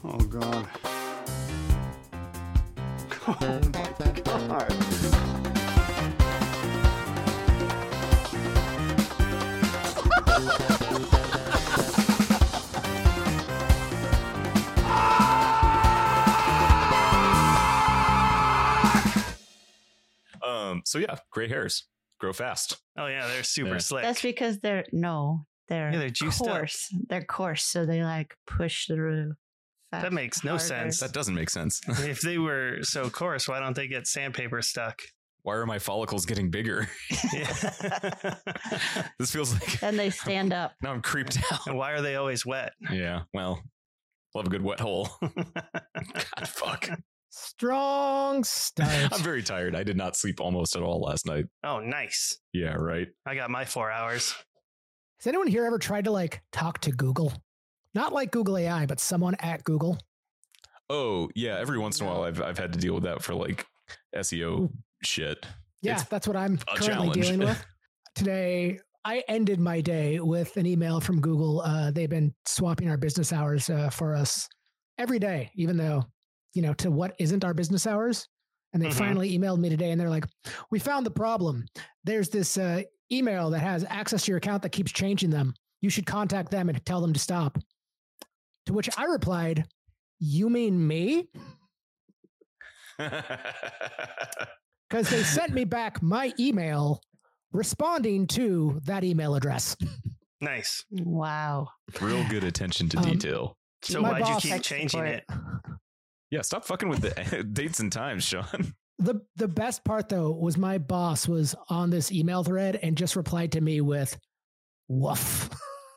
Oh, God. Oh, my God. So yeah, gray hairs grow fast. Oh yeah, they're super Yeah. slick. That's because they're they're juiced up. coarse. They're coarse, so they like push through. That makes no sense. That doesn't make sense. If they were so coarse, why don't they get sandpaper stuck? Why are my follicles getting bigger? Yeah. This feels like Then they stand up. now I'm creeped out. And why are they always wet? Yeah, well, love a good wet hole. God, fuck. Strong start. I'm very tired. I did not sleep almost at all last night. Oh, nice. Yeah, right. I got my 4 hours. Has anyone here ever tried to like talk to Google? Not like Google AI, but someone at Google. Oh, yeah. Every once in a while, I've had to deal with that for like SEO shit. Yeah, It's that's what I'm a currently challenge. dealing with. Today, I ended my day with an email from Google. They've been swapping our business hours for us every day, even though, to what isn't our business hours. And they Mhm. finally emailed me today and they're like, we found the problem. There's this email that has access to your account that keeps changing them. You should contact them and tell them to stop. To which I replied, you mean me? Because they sent me back my email responding to that email address. Nice. Wow. Real good attention to detail. So My why'd you boss- keep Tech changing support. it? Yeah, stop fucking with the dates and times, Sean. The best part though was my boss was on this email thread and just replied to me with woof.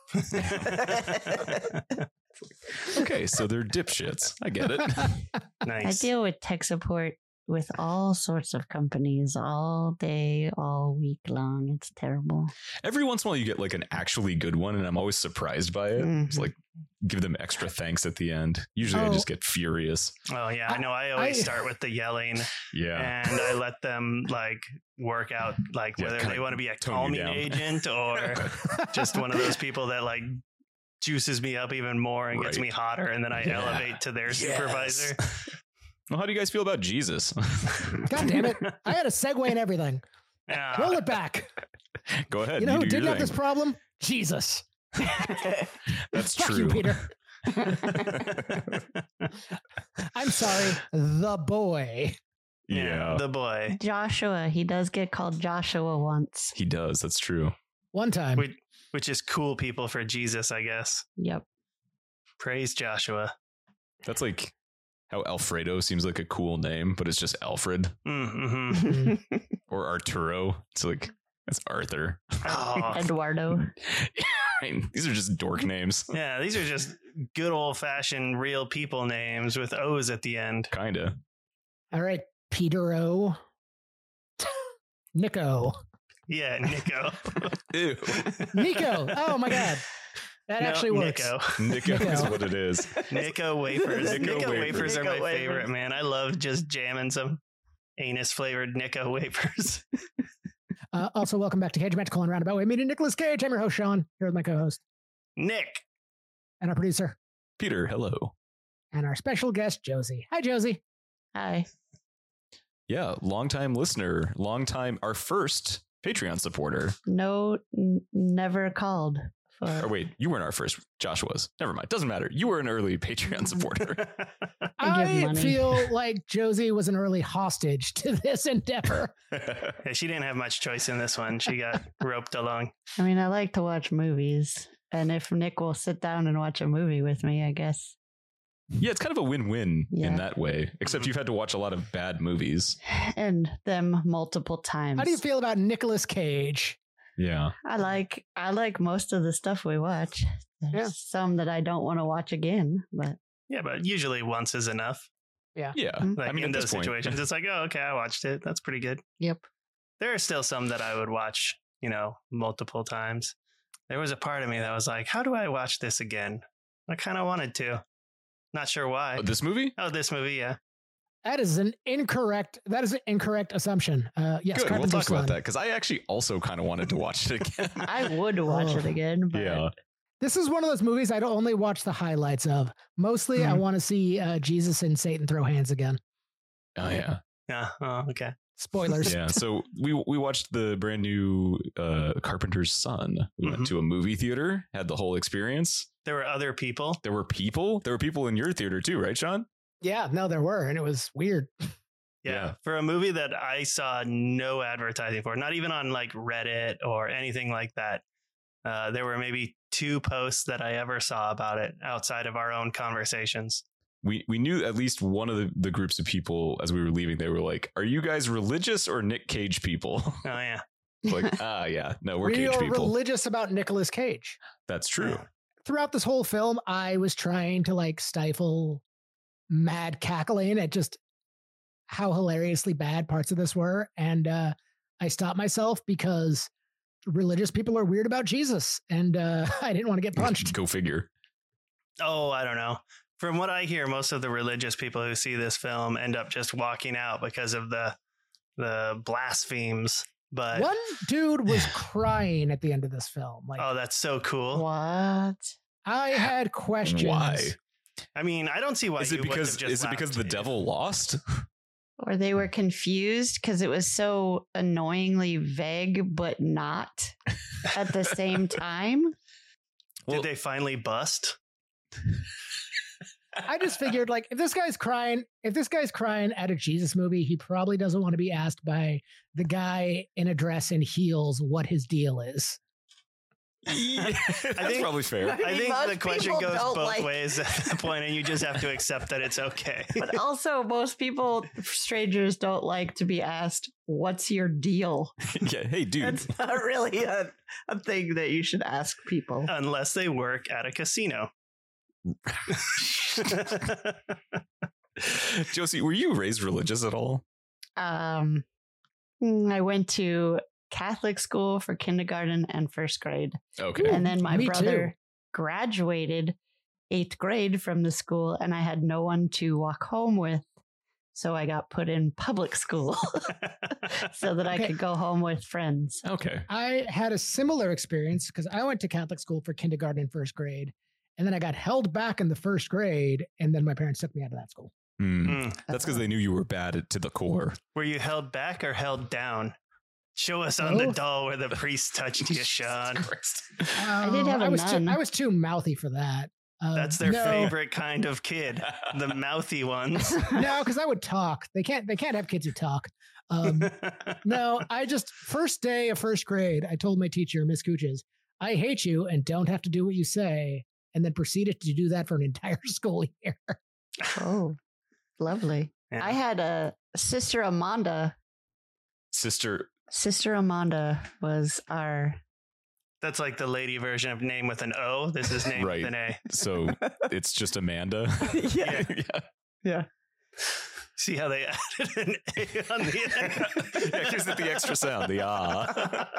Okay, so they're dipshits. I get it. I Nice. deal with tech support with all sorts of companies all day, all week long. It's terrible. Every once in a while, you get like an actually good one, and I'm always surprised by it. It's Mhm. like give them extra thanks at the end. Usually, I Oh. just get furious. Oh yeah, I know. I always I- start with the yelling, Yeah. and I let them like work out like Yeah, whether kinda they want to be a tone you calming down. agent or just one of those people that like juices me up even more and gets Right. me hotter, and then I Yeah. elevate to their Yes. supervisor. Well, how do you guys feel about Jesus? God damn it. I had a segue and everything. Yeah. Roll it back. Go ahead. You know who do didn't your have this thing. problem? Jesus. That's Fuck true. you, Peter. I'm sorry. The boy. Yeah, the boy. Joshua, he does get called Joshua once. he does. That's true. One time. Which is cool people for Jesus, I guess. Yep. Praise Joshua. That's like how Alfredo seems like a cool name, but it's just Alfred Mm-hmm. or Arturo. It's like that's Arthur. Oh, Eduardo. I mean, these are just dork names. yeah, these are just good old fashioned real people names with O's at the end. Kinda. All right. Peter O. Nico. Yeah, Nico. Ew. Nico. Oh my God. That No, actually works. Nico. Nico is Nico. what it is. Nico wafers. Nico Nico wafers. wafers are my Nico wafers. favorite, man. I love just jamming some anus flavored Nico wafers. Also, welcome back to Cage Magical and Roundabout Way. Meeting Nicholas Cage. I'm your host, Sean, here with my co-host Nick. and our producer Peter, hello. and our special guest, Josie. Hi, Josie. Hi. Yeah, longtime listener, our first Patreon supporter. No, never called. For, Or wait, you weren't our first. Josh was. Never mind. Doesn't matter. You were an early Patreon supporter. I give I money. feel like Josie was an early hostage to this endeavor. Yeah, she didn't have much choice in this one. She got roped along. I mean, I like to watch movies. And if Nick will sit down and watch a movie with me, I guess. Yeah, it's kind of a win-win Yeah. in that way, except you've had to watch a lot of bad movies. And them multiple times. How do you feel about Nicolas Cage? Yeah. I like most of the stuff we watch. There's Yeah. some that I don't want to watch again, but Yeah, but usually once is enough. Yeah. Like I mean, in at those this point- situations, it's like, oh, okay, I watched it. That's pretty good. yep. There are still some that I would watch, multiple times. There was a part of me that was like, how do I watch this again? I kind of wanted to. Not sure why. This movie? Oh, this movie, yeah. That is an incorrect assumption. Yes, Good. We'll Carpenter's talk about Son. that because I actually also kind of wanted to watch it again. I would watch Oh. it again, but Yeah. This is one of those movies I'd only watch the highlights of. Mostly, I want to see Jesus and Satan throw hands again. Oh yeah. Yeah. Oh, okay. Spoilers. Yeah. So we watched the brand new Carpenter's Son. We went to a movie theater, had the whole experience. There were other people. There were people in your theater too, right, Sean? Yeah, no, there were, and it was weird. Yeah. For a movie that I saw no advertising for, not even on like Reddit or anything like that. There were maybe 2 posts that I ever saw about it outside of our own conversations. We knew at least one of the groups of people as we were leaving. They were like, "Are you guys religious or Nick Cage people?" Oh yeah. Like, yeah, no, we're We Cage are people. religious about Nicolas Cage. That's true. Throughout this whole film, I was trying to like stifle mad cackling at just how hilariously bad parts of this were. And I stopped myself because religious people are weird about Jesus. And I didn't want to get punched. Go figure. Oh, I don't know. From what I hear, most of the religious people who see this film end up just walking out because of the blasphemes. But One dude was crying at the end of this film. Like, oh, that's so cool. What? I had questions. Why? I mean, I don't see why Is it because the devil lost? Or they were confused because it was so annoyingly vague, but not at the same time. Did they finally bust? I just figured, like, if this guy's crying at a Jesus movie, he probably doesn't want to be asked by the guy in a dress and heels what his deal is. Yeah, that's probably fair. I think Most the question people goes don't both like- ways at that point, and you just have to accept that it's okay. But also, most people, strangers, don't like to be asked, "What's your deal?" Yeah, hey, dude. That's not really a thing that you should ask people. Unless they work at a casino. Josie, were you raised religious at all? I went to Catholic school for kindergarten and first grade. Okay. And then my Me brother too. graduated 8th grade from the school, and I had no one to walk home with. So I got put in public school so that I Okay. could go home with friends. Okay. I had a similar experience because I went to Catholic school for kindergarten and first grade, and then I got held back in the first grade, and then my parents took me out of that school. That's because they knew you were bad to the core. Were you held back or held down? Show us on the Both. doll where the priest touched you, Sean. I did have a nun. I was too mouthy for that. That's their no, favorite kind of kid, the mouthy ones. No, because I would talk. They can't have kids who talk. No, I just first day of first grade, I told my teacher, Miss Cooches, I hate you and don't have to do what you say, and then proceeded to do that for an entire school year. Oh, lovely. Yeah. I had a sister Amanda. Sister. Sister Amanda was our. That's like the lady version of name with an O. This is name Right. with an A. So it's just Amanda. Yeah. Yeah. See how they added an A on the end? Yeah, gives it the extra sound. The ah.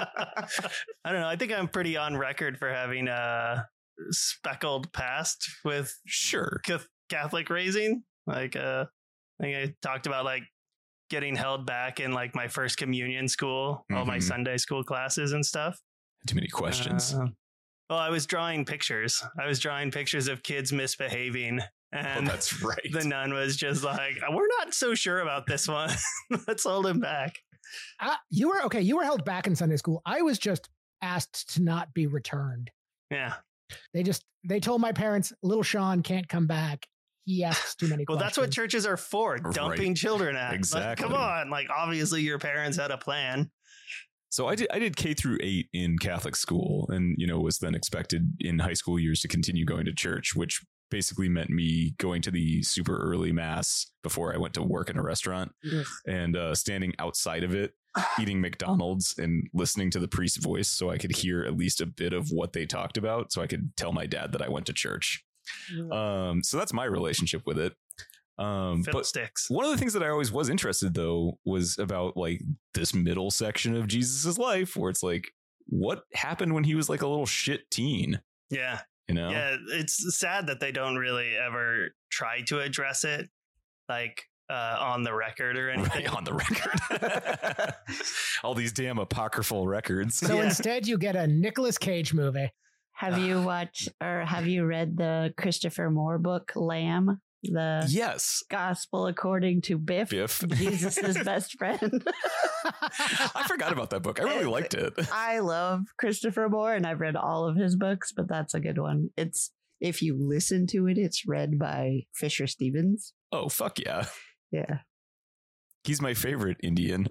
I don't know. I think I'm pretty on record for having a speckled past with Sure. Catholic raising. Like, I think I talked about like getting held back in like my first communion school, all my Mhm. Sunday school classes and stuff. Too many questions. Well, I was drawing pictures. I was drawing pictures of kids misbehaving. And that's right. the nun was just like, we're not so sure about this one. Let's hold him back. You were held back in Sunday school. I was just asked to not be returned. Yeah. They told my parents, little Sean can't come back. He asks too many Well, questions. that's what churches are for, dumping Right. children at. Exactly. Like, come on. Like, obviously your parents had a plan. So I did K through 8 in Catholic school, and was then expected in high school years to continue going to church, which basically meant me going to the super early mass before I went to work in a restaurant and standing outside of it, eating McDonald's and listening to the priest's voice so I could hear at least a bit of what they talked about, so I could tell my dad that I went to church. So that's my relationship with it. But Fiddlesticks. one of the things that I always was interested though was about like this middle section of Jesus's life, where it's like, what happened when he was like a little shit teen? Yeah. Yeah, Yeah. It's sad that they don't really ever try to address it, like on the record or anything. right on the record. All these damn apocryphal records. So Yeah. instead, you get a Nicolas Cage movie. Have you watched or have you read the Christopher Moore book, Lamb? The Yes. Gospel according to Biff. Jesus' best friend. I forgot about that book. I really liked it. I love Christopher Moore and I've read all of his books, but that's a good one. It's if you listen to it, it's read by Fisher Stevens. Oh, fuck yeah. Yeah. He's my favorite Indian.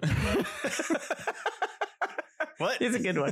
What? It's a good one.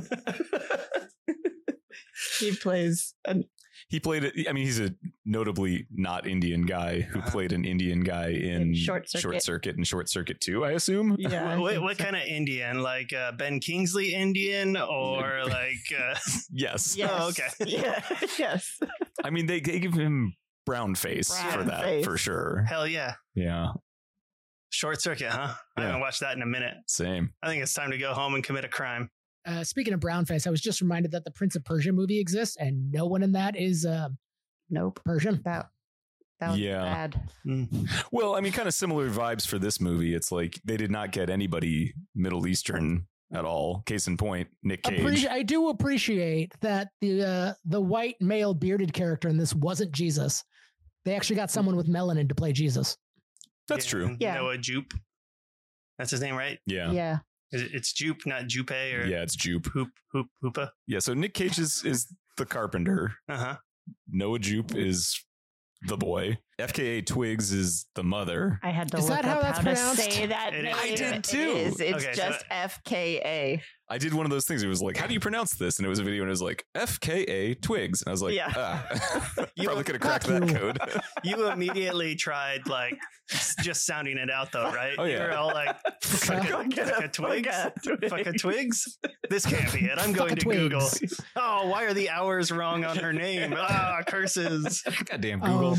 He plays He played it. I mean, he's a notably not Indian guy who played an Indian guy in Short Circuit. and Short Circuit 2, I assume. yeah. What kind of Indian? Like Ben Kingsley Indian or like? Yes. Yes. Oh, okay. Yeah. Yes. I mean, they give him brown face Brown for that, face. for sure. Hell yeah. Yeah. Short Circuit, huh? I Yeah. haven't watched that in a minute. Same. I think it's time to go home and commit a crime. Speaking of brownface, I was just reminded that the Prince of Persia movie exists, and no one in that is Nope. Persian. That was Yeah. bad. Well, I mean, kind of similar vibes for this movie. It's like they did not get anybody Middle Eastern at all. Case in point, Nick Cage. I do appreciate that the white male bearded character in this wasn't Jesus. They actually got someone with melanin to play Jesus. That's true. Yeah. Noah Jupe. That's his name, right? Yeah. Yeah. It's Jupe, not Jupe or Yeah, it's Jupe. Hoopa. Yeah, so Nick Cage is the carpenter. Uh-huh. Noah Jupe is the boy. FKA Twigs is the mother. I had to Is look that how up that's how to pronounced? say that It name. is. I did too. It is. It's Okay, so just FKA. I did one of those things. It was like, how do you pronounce this? And it was a video and it was like, FKA Twigs. And I was like, Yeah. probably could have cracked that code. You immediately tried like just sounding it out though, right? Oh, yeah. You were all like, fuck a twigs? Fuck a twigs? This can't be it. I'm going to Fuck a Google. twigs. Oh, why are the hours wrong on her name? Ah, curses. Goddamn Google.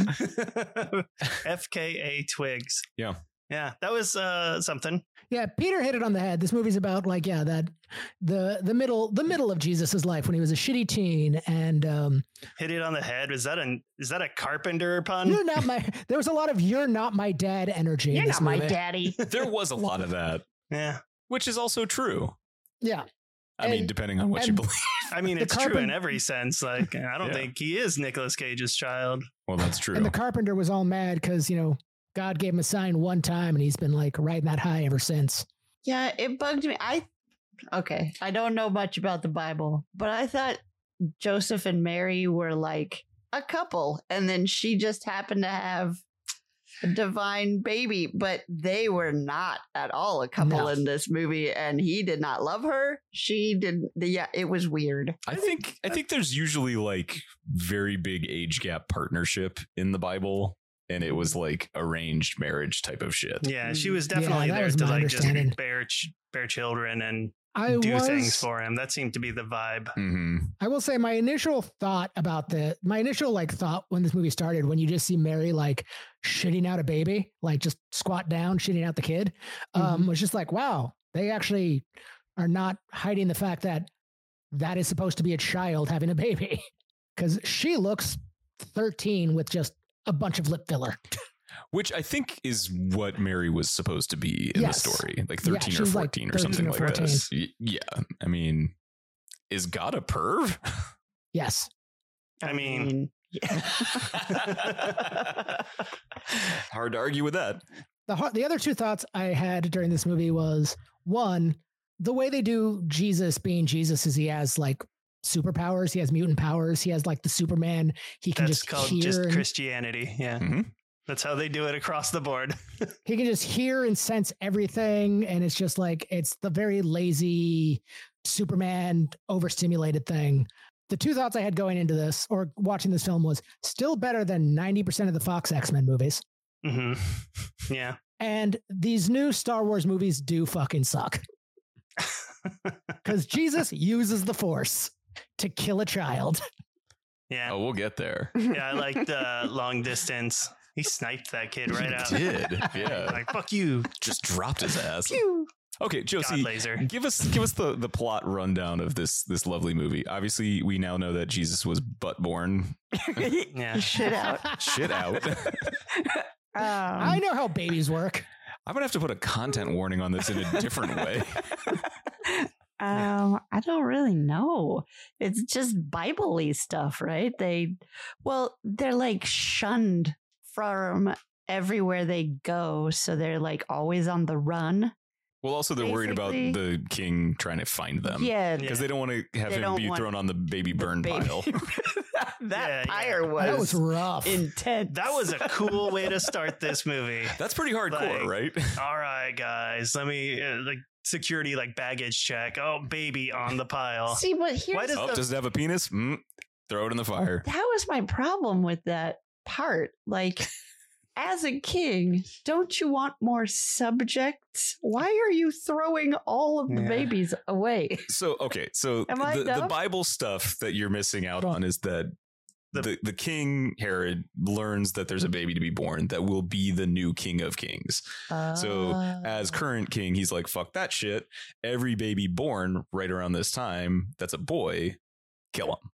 FKA Twigs. Yeah. Yeah, that was something. Yeah, Peter hit it on the head. This movie's about like, yeah, that the middle of Jesus's life when he was a shitty teen, and Hit it on the head. Is that a carpenter pun? you're not my. There was a lot of "you're not my dad" energy You're in this not my movie. daddy. There was a lot of that, Yeah. which is also true. Yeah, I mean, And- depending on what you and- believe. I mean, The it's true in carpen- every sense. Like, I don't Yeah. think he is Nicolas Cage's child. Well, that's true. and the carpenter was all mad because God gave him a sign one time, and he's been like riding that high ever since. Yeah, it bugged me. I don't know much about the Bible, but I thought Joseph and Mary were like a couple, and then she just happened to have a divine baby, but they were not at all a couple No. in this movie, and he did not love her. She didn't. Yeah, it was weird. I think there's usually like very big age gap partnership in the Bible, and it was like arranged marriage type of shit. Yeah, she was definitely that there was to my like just understanding. bear children and I do things for him. That seemed to be the vibe. Mm-hmm. I will say my initial thought when this movie started, when you just see Mary like shitting out a baby, like just squat down, shitting out the kid, was just like, wow, they actually are not hiding the fact that is supposed to be a child having a baby. Because she looks 13 with just a bunch of lip filler. Which I think is what Mary was supposed to be in Yes. the story, like Yeah, 13 or she's like 14 or 13 something or like 14. this. Yeah, I mean, is God a perv? Yes. I mean, Hard to argue with that. The other two thoughts I had during this movie was, one, the way they do Jesus being Jesus is he has like superpowers. He has mutant powers. He has like the Superman. He can that's just called hear. just and- Christianity. Yeah, Mhm. that's how they do it across the board. he can just hear and sense everything, and it's just like it's the very lazy Superman overstimulated thing. The two thoughts I had going into this or watching this film was still better than 90% of the Fox X-Men movies. hmm Yeah. And these new Star Wars movies do fucking suck. Because Jesus uses the Force to kill a child. Yeah. Oh, we'll get there. Yeah. I liked Long Distance. He sniped that kid right out. He did. Yeah. Like, fuck you. Just dropped his ass. Okay, God Josie, laser. give us the plot rundown of this lovely movie. Obviously, we now know that Jesus was butt born. Yeah. Shit out. Shit out. I know how babies work. I'm gonna have to put a content warning on this in a different way. I don't really know. It's just Bible-y stuff, right? They're like shunned from everywhere they go, so they're like always on the run. Well, also they're worried about Basically- the king trying to find them. Yeah, Because they don't want to have They him don't be want thrown on the baby burn baby- pile. that Yeah, pyre That was was rough. intense. That was a cool way to start this movie. That's pretty hardcore, Like- right? All right, guys, let me like security like baggage check. Oh, baby on the pile. See, but here's Why does Oh, the- does it have a penis? Throw it in the fire. that was my problem with that part. Like, as a king, don't you want more subjects? Why are you throwing all of the Yeah. babies away? So, okay. So Am I the dumb? Bible stuff that you're missing out on is that the king Herod learns that there's a baby to be born that will be the new king of kings. So as current king, he's like, fuck that shit. Every baby born right around this time that's a boy, kill him.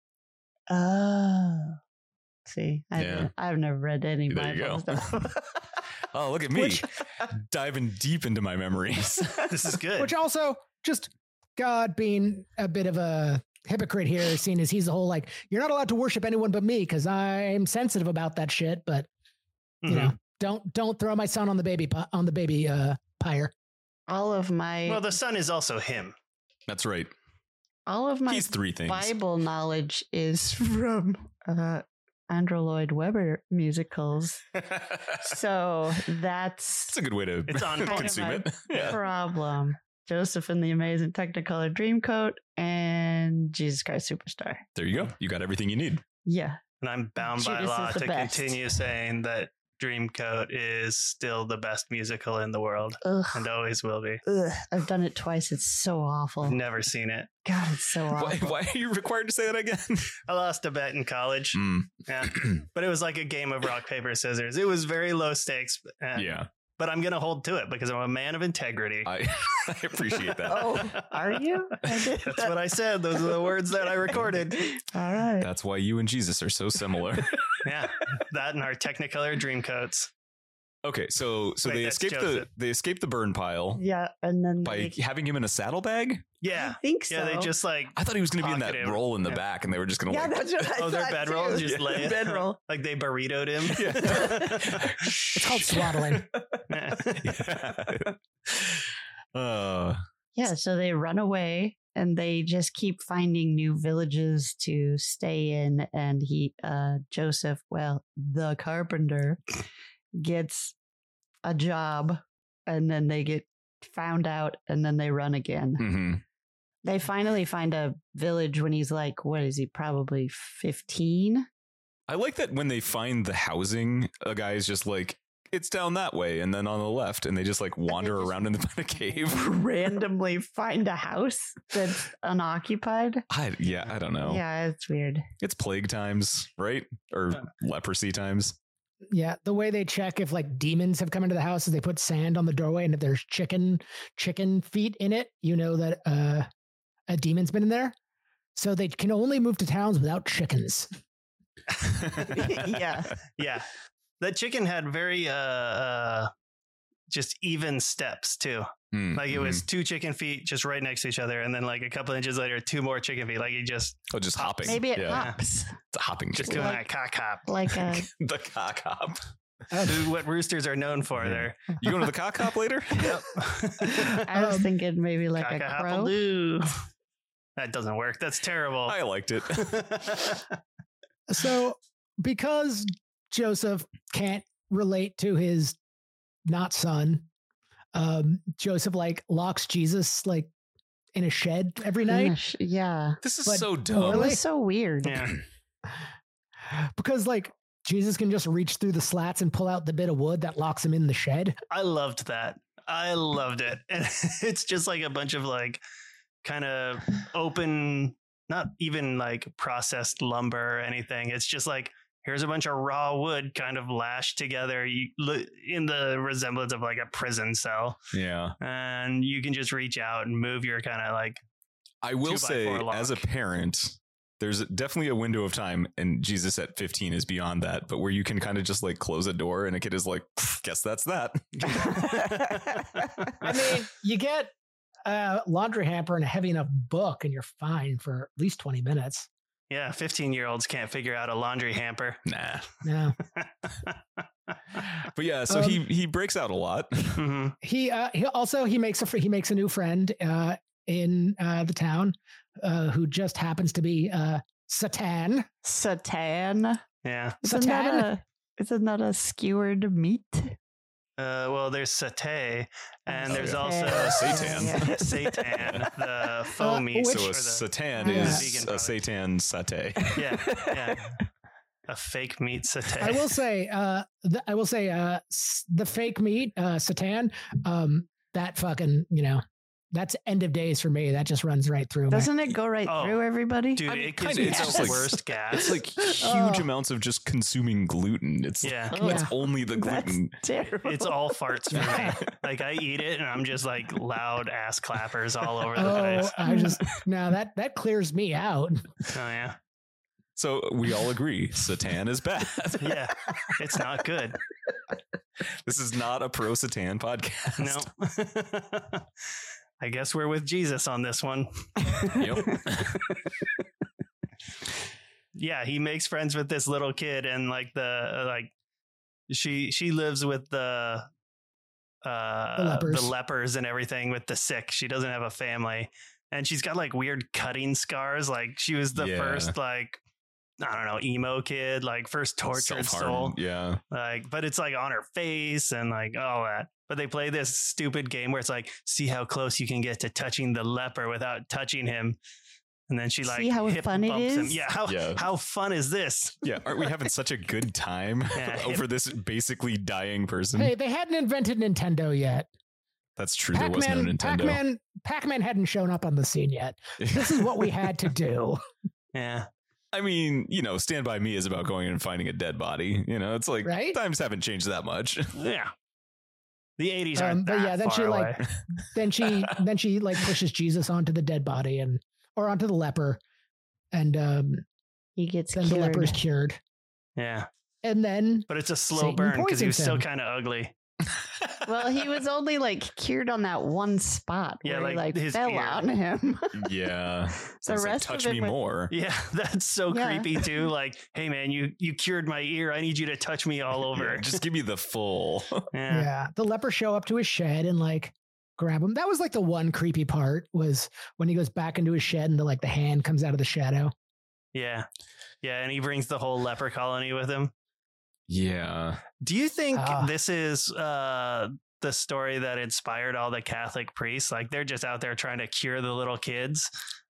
See, Yeah. I've never read any There you Bible go. stuff. Oh, look at me Which- diving deep into my memories. This is good. Which also just God being a bit of a hypocrite here, seeing as he's the whole like, you're not allowed to worship anyone but me because I'm sensitive about that shit. But you Mhm. know, don't throw my son on the baby pyre. all of my Well, the son is also him. That's right. all of my He's three things. Bible knowledge is from Andrew Lloyd Webber musicals. So that's That's a good way to It's on point. consume it. Yeah. problem. Joseph and the Amazing Technicolor Dreamcoat and Jesus Christ Superstar. There you go. You got everything you need. Yeah. And I'm bound by Judas law is the to best. continue saying that Dreamcoat is still the best musical in the world Ugh. and always will be. Ugh. I've done it twice. It's so awful. Never seen it. God, it's so Why, awful. why are you required to say that again? I lost a bet in college. Yeah. But it was like a game of rock, paper, scissors. It was very low stakes. Yeah, But I'm going to hold to it because I'm a man of integrity. I appreciate that. Oh, are you? That's what I said. Those are the words that I recorded. All right. That's why you and Jesus are so similar. Yeah. That and our Technicolor Dreamcoats. Okay, so Wait, they that's escape the burn pile Yeah, and then by they, having him in a saddlebag. Yeah. I think so. Yeah, they just like, I thought he was going to be in that Talkative. roll in the Yeah. back, and they were just going to yeah, like. that's what I oh, their thought bedroll too. just lay bedroll. like they burritoed him. Yeah. It's called swaddling. Yeah. Yeah, so they run away and they just keep finding new villages to stay in. And Joseph, the carpenter, gets a job and then they get found out and then they run again. Mhm. They finally find a village when he's like, what is he, probably 15? I like that when they find the housing, a guy is just like, it's down that way, and then on the left, and they just like wander just- around in the cave. Randomly find a house that's unoccupied. I don't know. Yeah, it's weird. It's plague times, right? Or leprosy times. Yeah, the way they check if like demons have come into the house is they put sand on the doorway, and if there's chicken feet in it, you know that a demon's been in there. So they can only move to towns without chickens. Yeah. Yeah. That chicken had very just even steps too. Like it was 2 chicken feet just right next to each other, and then like a couple inches later, 2 more chicken feet. Like he just just hopping. Maybe it Yeah. hops It's a hopping just chicken. doing that cock hop. like a The cock hop. What roosters are known for. Yeah. There. You going to the cock hop later? Yep. I was thinking maybe like a crow. Cock-a-hop-a-doo. That doesn't work. That's terrible. I liked it. So because Joseph can't relate to his not son, Joseph like locks Jesus like in a shed every night Yeah. This is But so It dumb. Really? was so weird. Yeah. because like Jesus can just reach through the slats and pull out the bit of wood that locks him in the shed. I loved that. I loved it. And it's just like a bunch of like kind of open, not even like processed lumber or anything. It's just like, here's a bunch of raw wood kind of lashed together in the resemblance of like a prison cell. Yeah. And you can just reach out and move your kind of like, I will 2x4 say, lock. as a parent, there's definitely a window of time, and Jesus at 15 is beyond that, but where you can kind of just like close a door and a kid is like, guess that's that. I mean, you get a laundry hamper and a heavy enough book, and you're fine for at least 20 minutes. Yeah, 15-year-olds can't figure out a laundry hamper. Nah. No. But yeah, so he breaks out a lot. hmm He makes a new friend in the town who just happens to be Satan. Satan. Yeah. Isn't that a skewered meat? Well, there's satay, and Oh, there's yeah. also Seitan. Yeah. seitan, the faux meat. which- So or a the- satan Yeah. is Vegan a product. seitan satay. yeah. A fake meat satay. I will say, the fake meat, Satan, that fucking, that's end of days for me. That just runs right through. Doesn't it go right Oh, through everybody? Dude, I mean, it gives kinda, me it's the just like- worst gas. It's like huge Oh. amounts of just consuming gluten. It's yeah. it's Yeah. only the That's gluten. terrible. It's all farts for me. Like I eat it and I'm just like loud ass clappers all over the Oh, place. I just now that clears me out. Oh yeah. So we all agree, satan is bad. Yeah. It's not good. This is not a pro satan podcast. No. I guess we're with Jesus on this one. Yep. Yeah, he makes friends with this little kid and she lives with the lepers. lepers and everything with the sick. She doesn't have a family. And she's got like weird cutting scars. Like she was the Yeah. first like I don't know, emo kid, like first tortured soul. Self-harm. Yeah. Like, but it's like on her face and like all that. But they play this stupid game where it's like, see how close you can get to touching the leper without touching him. And then she like See how hip fun it bumps him. is? Yeah, how fun is this? Yeah. Aren't we having such a good time Yeah. over this basically dying person? Hey, they hadn't invented Nintendo yet. That's true. There was no Nintendo. Pac-Man hadn't shown up on the scene yet. This is what we had to do. Yeah. I mean, Stand By Me is about going and finding a dead body. It's like Right? times haven't changed that much. Yeah. The 80s aren't but that yeah, then far she away. then she like pushes Jesus onto the dead body or onto the leper, and He gets then the leper is cured. cured. Yeah. And then But it's a slow Satan burn because he was poisons still him. kind of ugly. Well, he was only like cured on that one spot Yeah, where like he his fell ear. on him. Yeah. The It's like, rest touch of it me was- more. Yeah, that's so Yeah. creepy too. Like, hey man, you cured my ear. I need you to touch me all over. Yeah, just give me the full. yeah, the lepers show up to his shed and like grab him. That was like the one creepy part was when he goes back into his shed and the hand comes out of the shadow. Yeah. Yeah, and he brings the whole leper colony with him. Yeah. Do you think Ah. this is the story that inspired all the Catholic priests? Like they're just out there trying to cure the little kids,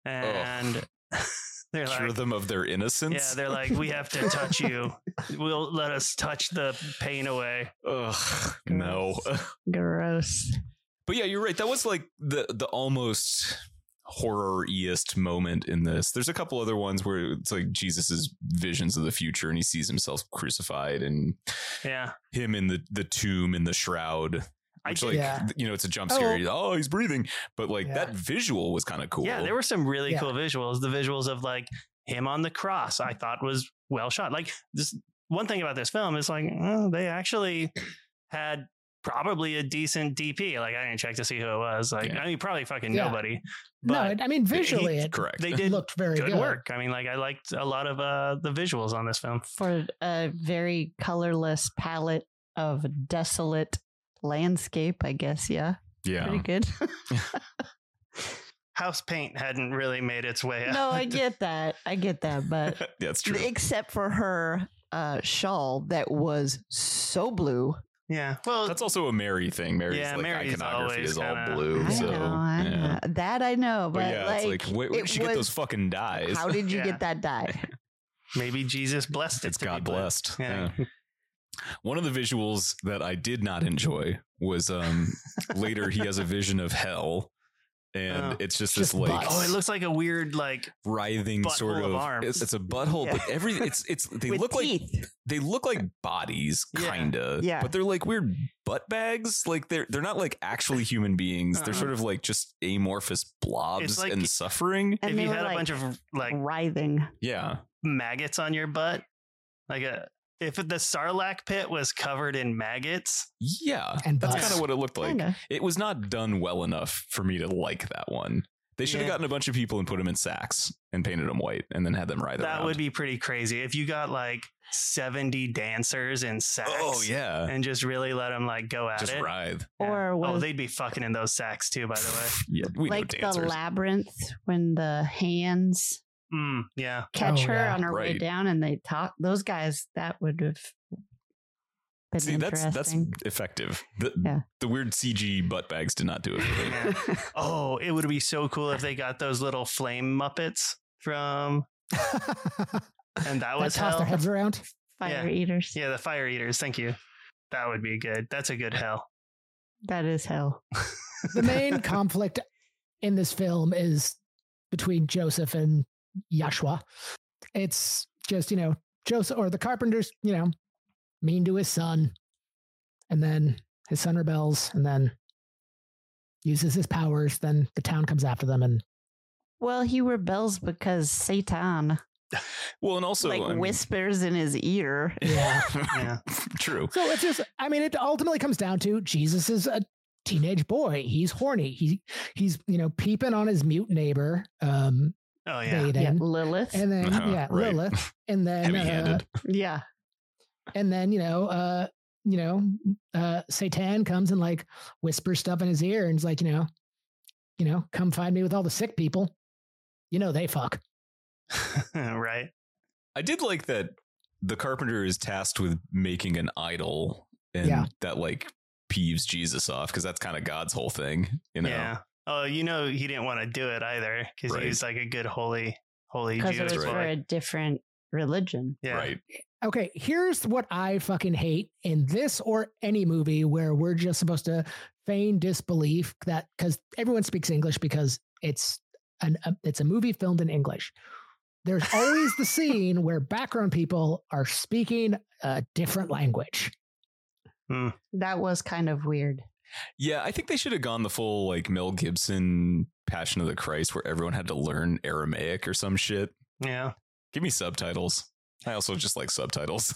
and they're Cure like, them of their innocence. yeah, they're like, we have to touch you. We'll let us touch the pain away. Ugh, no. Gross. But yeah, you're right. That was like the almost horror-iest moment in this. There's a couple other ones where it's like Jesus's visions of the future and he sees himself crucified and Yeah, him in the tomb in the shroud. Which like Yeah. it's a jump scare. Oh, he's breathing. But like Yeah. that visual was kind of cool. yeah, there were some really Yeah. cool visuals. The visuals of like him on the cross, I thought was well shot. Like this one thing about this film is like, oh, they actually had probably a decent DP. Like I didn't check to see who it was. Like Yeah. I mean, probably fucking Yeah. nobody. No, But I mean visually it correct. they it did looked very good good. work. I mean, like I liked a lot of the visuals on this film. For a very colorless palette of desolate landscape, I guess. Yeah. Yeah. Pretty good. House paint hadn't really made its way out. No, I get that. But That's true. except for her shawl that was so blue. Yeah. Well, That's also a Mary thing. Mary's Yeah, like Mary's iconography always is all kinda- blue. I so know, yeah. That I know, But but yeah, like, it's like where it did she get those was- fucking dyes? How did you Yeah. get that dye? maybe Jesus blessed it. It's to be God blue. blessed. Yeah. Yeah. One of the visuals that I did not enjoy was later he has a vision of hell. And Oh. it's just Just this like butts. Oh, it looks like a weird like writhing butthole sort of of arms. it's a butthole, Yeah. but it's they With look teeth. like they look like bodies, Yeah. kinda. Yeah. But they're like weird butt bags. Like they're not like actually human beings. They're Uh-uh. sort of like just amorphous blobs It's like- and suffering. And if they you were had like a bunch of like writhing. Yeah. maggots on your butt, like If the Sarlacc pit was covered in maggots, Yeah, And that's butts. kind of what it looked like. Kinda. It was not done well enough for me to like that one. They should have Yeah. gotten a bunch of people and put them in sacks and painted them white and then had them ride that around. would be pretty crazy. If you got like 70 dancers in sacks, Oh yeah, and just really let them like go at just it. writhe. Yeah. Or was they'd be fucking in those sacks too, by the way. Yeah, we like know the dancers. labyrinth when the hands Yeah. catch Oh, her yeah. on her way Right. down and they talk. Those guys, that would have been See, that's interesting. effective. Yeah. The weird CG butt bags did not do it for me. Yeah. Oh, it would be so cool if they got those little flame Muppets from, and that was That toss hell. their heads around. Fire Yeah. eaters. Yeah, the fire eaters. Thank you. That would be good. That's a good hell. That is hell. The main conflict in this film is between Joseph and Yashua. It's just, Joseph or the carpenter's, mean to his son. And then his son rebels and then uses his powers. Then the town comes after them. And Well, he rebels because Satan Well, and also I mean- whispers in his ear. yeah. Yeah. True. So it's just, it ultimately comes down to Jesus is a teenage boy. He's horny. He's, peeping on his mute neighbor, Oh yeah. Baden. Yeah, Lilith. And then, Uh-huh, right. Lilith. And then, Heavy-handed. yeah. and then, Satan comes and like whispers stuff in his ear and is like, come find me with all the sick people. They fuck. Right. I did like that the carpenter is tasked with making an idol and Yeah. that like peeves Jesus off because that's kind of God's whole thing, Yeah. Oh, he didn't want to do it either because Right. he was like a good holy Because it Jewish was boy. for a different religion. Yeah. Right. Okay, here's what I fucking hate in this or any movie where we're just supposed to feign disbelief that because everyone speaks English because it's a movie filmed in English. There's always the scene where background people are speaking a different language. That was kind of weird. Yeah, I think they should have gone the full like Mel Gibson Passion of the Christ where everyone had to learn Aramaic or some shit. Yeah. Give me subtitles. I also just like subtitles.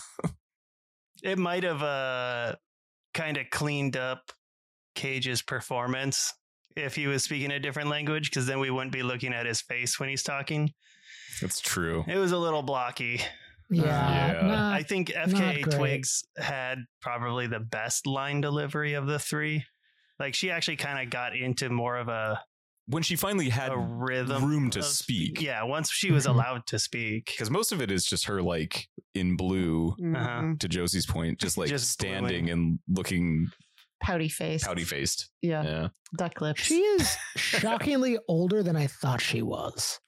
It might have kind of cleaned up Cage's performance if he was speaking a different language, because then we wouldn't be looking at his face when he's talking. That's true. It was a little blocky. Yeah, Yeah. not- I think not FKA great. Twigs had probably the best line delivery of the three. Like she actually kind of got into more of a When she finally had rhythm room to of- speak. Yeah, once she was Mhm. allowed to speak. Because most of it is just her like in blue, Uh-huh. Mhm. to Josie's point, just like Just standing blowing. and looking Pouty face. pouty faced. Yeah. Yeah. Duck lips. She is shockingly older than I thought she was.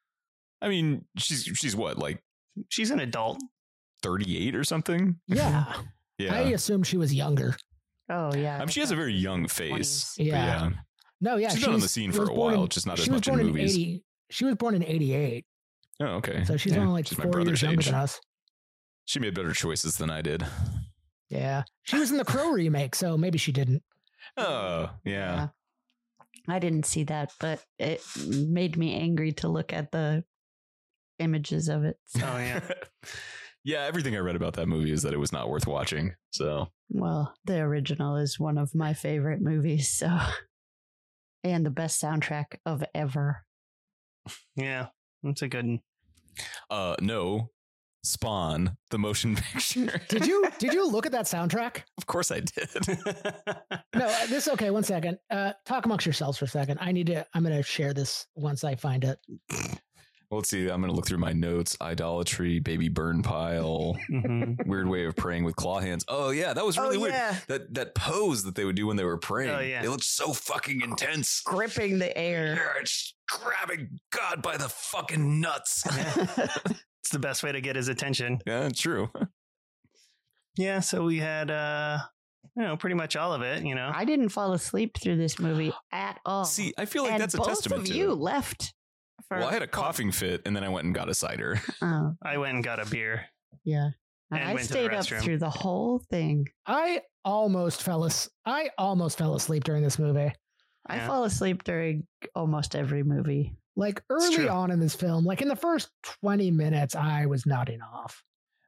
I mean, she's what, like She's an adult. 38 or something? Yeah. Yeah. I assumed she was younger. Oh yeah. I mean, she has a very young face. 20s. but Yeah. No, yeah. She's been on the scene for was a born while, just not as she was much in born movies. 80 She was born in 88. Oh, okay. So she's Yeah, only like she's my 4 years brother's younger age. than us. She made better choices than I did. Yeah. She was in the Crow remake, so maybe she didn't. Oh, yeah. I didn't see that, but it made me angry to look at the images of it. So, Oh yeah. Yeah, everything I read about that movie is that it was not worth watching. So, well, the original is one of my favorite movies, so and the best soundtrack of ever. Yeah. That's a good one. no. Spawn, the motion picture. Did you look at that soundtrack? Of course I did. No, this okay, one second. Talk amongst yourselves for a second. I'm gonna share this once I find it. Well, let's see. I'm going to look through my notes. Idolatry, baby burn pile, Mhm. weird way of praying with claw hands. Oh, yeah. That was really weird. yeah. That pose that they would do when they were praying. Oh, yeah. It looked so fucking intense. Gripping the air. Yeah, it's grabbing God by the fucking nuts. It's the best way to get his attention. Yeah, true. Yeah, so we had pretty much all of it, I didn't fall asleep through this movie at all. See, I feel like and that's a both testament of to you it. left. For, Well, I had a coughing fit and then I went and got a cider. Oh, I went and got a beer. yeah. And And I went to the stayed up restroom. through the whole thing. I almost fell asleep during this movie. I Yeah. fall asleep during almost every movie. Like It's early true. on in this film, like in the first 20 minutes, I was nodding off.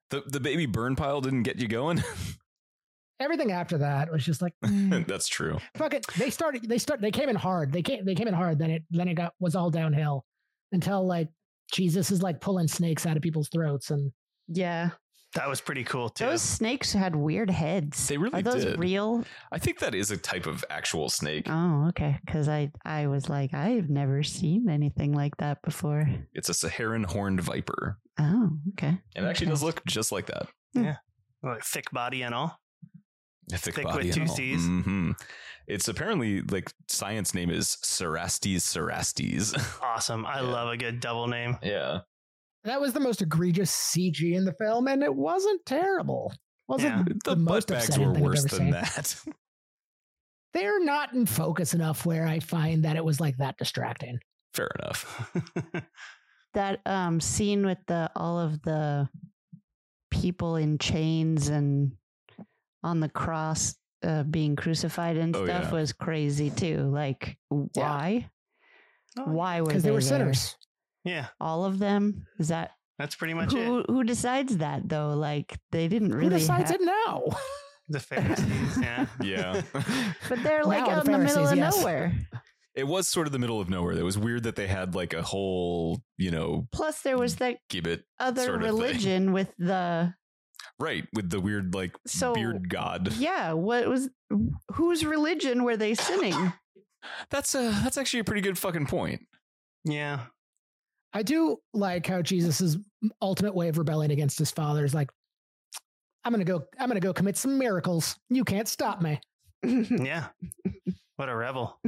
The baby burn pile didn't get you going. Everything after that was just like, That's true. fuck it. They came in hard. They came in hard. Then it was all downhill until like Jesus is like pulling snakes out of people's throats. And Yeah. That was pretty cool too. Those snakes had weird heads. They really Are those did. real? I think that is a type of actual snake. Oh, okay. Because I was like, I've never seen anything like that before. It's a Saharan horned viper. Oh, okay. And it actually Okay. does look just like that. Like thick body and all. A thick Thick body with and two all. C's. Mhm. It's apparently like science name is Cerastes cerastes. Awesome. I Yeah. love a good double name. Yeah. that was the most egregious CG in the film, and it wasn't terrible. Wasn't Yeah. The most butt bags upsetting were thing I've worse ever than seen. that. They're not in focus enough where I find that it was like that distracting. Fair enough. That scene with all of the people in chains and on the cross being crucified and Oh, stuff yeah. was crazy too. Like, why? Why were Because they were there? sinners. Yeah, All of them? Is that that's pretty much it. who decides that though? Like, they didn't Who really. decides it now? The Pharisees. Yeah. Yeah. But they're like Now out the in the middle of Pharisees, yes. nowhere. It was sort of the middle of nowhere. It was weird that they had like a whole, Plus, there was that gibbet other sort of thing. religion with the. Right, with the weird like So, beard god. Yeah, whose religion were they sinning? That's actually a pretty good fucking point. Yeah. I do like how Jesus' ultimate way of rebelling against his father is like, I'm gonna go commit some miracles. You can't stop me. Yeah. What a rebel.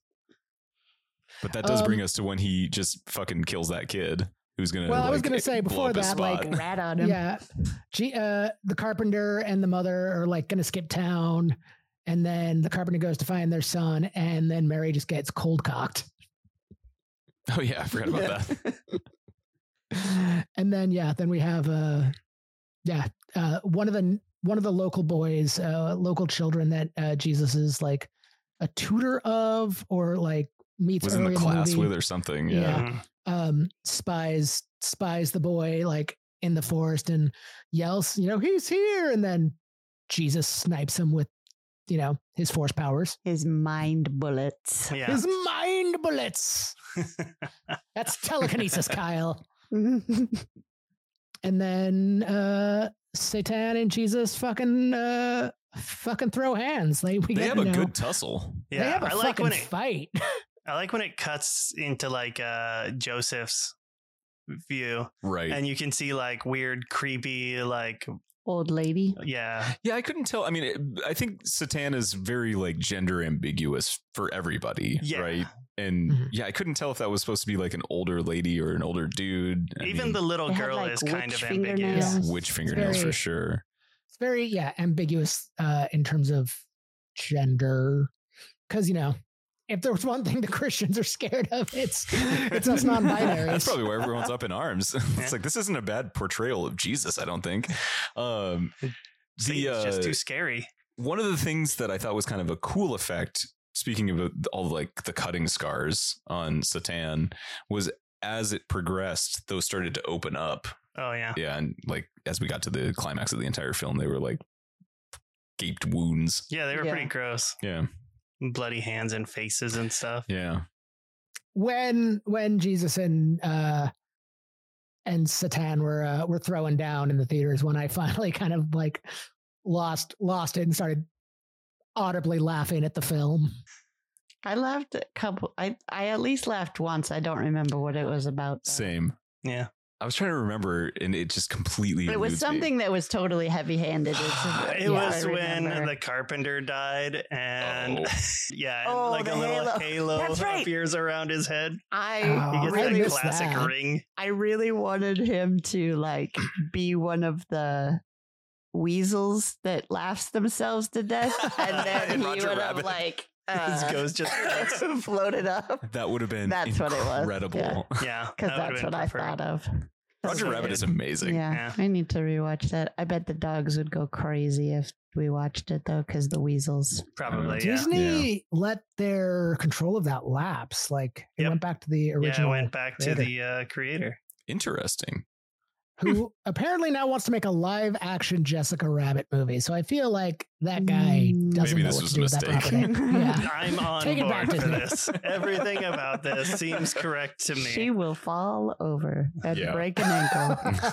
But that does bring us to when he just fucking kills that kid who's gonna. Well, I was like, gonna say blow before up his that, like, spot. Rat on him. Yeah. The carpenter and the mother are like gonna skip town, and then the carpenter goes to find their son, and then Mary just gets cold cocked. Oh yeah, I forgot about that. And then then we have one of the local boys, local children that Jesus is like a tutor of, or like meets Was in early the class movie. with or something. Yeah. Yeah. Spies the boy like in the forest and yells, he's here, and then Jesus snipes him with his force powers. His mind bullets. Yeah. His mind bullets. That's telekinesis, Kyle. And then Satan and Jesus fucking throw hands. They have a good tussle. Yeah. They have a I like fucking when it fight. I like when it cuts into like Joseph's view Right. and you can see like weird, creepy, like, Old lady. yeah. Yeah, I couldn't tell. I mean, I think Satan is very like gender ambiguous for everybody, Yeah. right? And Mhm. yeah, I couldn't tell if that was supposed to be like an older lady or an older dude. I Even mean, the little They had, girl like, is kind witch of fingernails. ambiguous. witch fingernails very- for sure. It's very ambiguous in terms of gender, because if there was one thing the Christians are scared of, it's us non-binaries. That's probably why everyone's up in arms. It's Yeah. like, this isn't a bad portrayal of Jesus, I don't think. It's just too scary. One of the things that I thought was kind of a cool effect, speaking of all like the cutting scars on Satan, was as it progressed, those started to open up. Oh yeah. Yeah, and like as we got to the climax of the entire film, they were like gaped wounds. Yeah, they were Yeah. pretty gross. Yeah, Bloody hands and faces and stuff. yeah. When Jesus and Satan were throwing down in the theaters, when I finally kind of like lost it and started audibly laughing at the film. I laughed a couple. I at least laughed once. I don't remember what it was about. though. Same. Yeah. I was trying to remember, and it just completely. But it was eludes me. something that was totally heavy-handed. It was I when remember. the carpenter died, and Oh. yeah, and Oh, like a the little halo. halo That's right. appears around his head. Oh, He I gets that missed classic that. ring. I really wanted him to like be one of the weasels that laughs themselves to death, and then And he Roger would have Rabbit. like His ghost just floated up. That would have been That's what it was, incredible. yeah, Because that would've that's been what I preferred. thought of. Roger So Rabbit good. is amazing. Yeah, Yeah. I need to rewatch that. I bet the dogs would go crazy if we watched it though, because the weasels. Probably, yeah. Disney let their control of that lapse. Like it Yep. went back to the Yeah, original. it went back to creator. the creator. Interesting. who apparently now wants to make a live action Jessica Rabbit movie. So I feel like that guy doesn't Maybe know this what was to do a with that mistake. property. Yeah. I'm on Take it back, board for Disney. this. Everything about this seems correct to me. She will fall over and Yeah. break an ankle.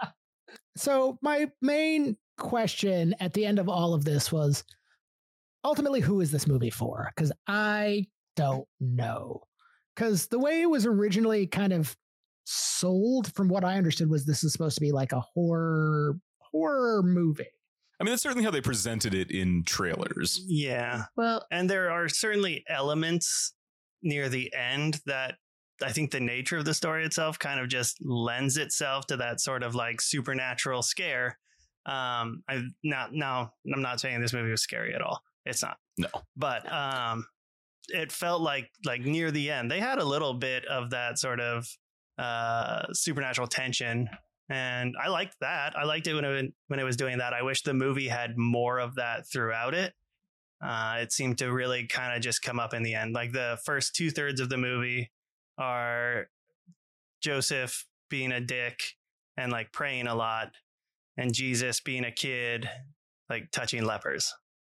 So my main question at the end of all of this was ultimately, who is this movie for? Because I don't know. Because the way it was originally kind of sold, from what I understood, was this is supposed to be like a horror movie. I mean, that's certainly how they presented it in trailers. Yeah. Well, And there are certainly elements near the end that I think the nature of the story itself kind of just lends itself to that sort of like supernatural scare. I'm not saying this movie was scary at all. It's not. No. But it felt like near the end they had a little bit of that sort of supernatural tension, and I liked that. I liked it when it was doing that. I wish the movie had more of that throughout it. It seemed to really kind of just come up in the end. Like the first 2/3 of the movie are Joseph being a dick and like praying a lot, and Jesus being a kid like touching lepers.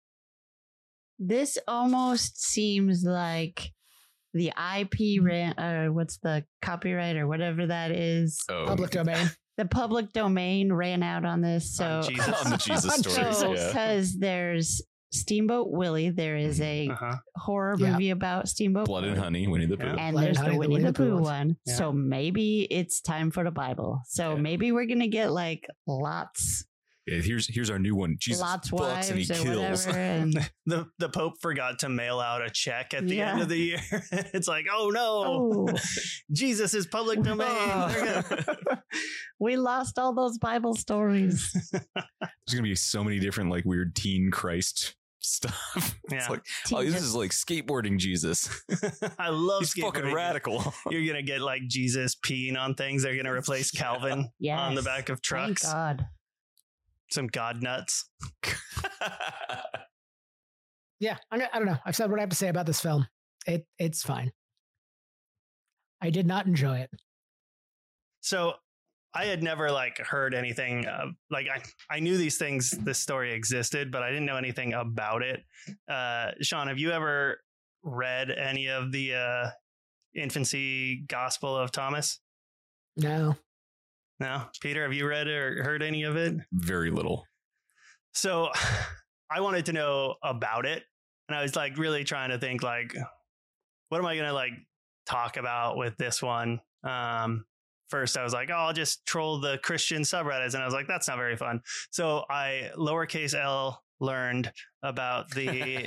this almost seems like the IP what's the copyright or whatever that is. Oh, Public domain. The public domain ran out on this. So, On Jesus. on the Jesus stories. so Yeah. because there's Steamboat Willie, there is a Uh-huh. horror Yeah. movie about Steamboat Blood and Willie. Honey, Winnie the Pooh. Yeah. And Blood there's and the Honey, Winnie the Pooh ones. one. Yeah. So maybe it's time for the Bible. So Yeah. maybe we're gonna get like lots Yeah, here's our new one. Jesus lots fucks and he wives or kills. whatever. And The Pope forgot to mail out a check at the Yeah. end of the year. It's like, oh no, oh, Jesus is public domain. They're gonna- we lost all those Bible stories. There's gonna be so many different like weird teen Christ stuff. Yeah. It's like, oh, this is like skateboarding Jesus. I love He's fucking skateboarding. radical. You're gonna get like Jesus peeing on things. They're gonna replace Calvin Yes. on the back of Thank trucks. God. Some God nuts. Yeah, I don't know. I've said what I have to say about this film. It's fine. I did not enjoy it. So I had never like heard anything like I knew these things, this story existed, but I didn't know anything about it. Sean, have you ever read any of the infancy gospel of Thomas? No. No. Peter, have you read or heard any of it? Very little. So I wanted to know about it. And I was like really trying to think like, what am I going to like talk about with this one? First, I was like, oh, I'll just troll the Christian subreddits. And I was like, that's not very fun. So I lowercase L learned about the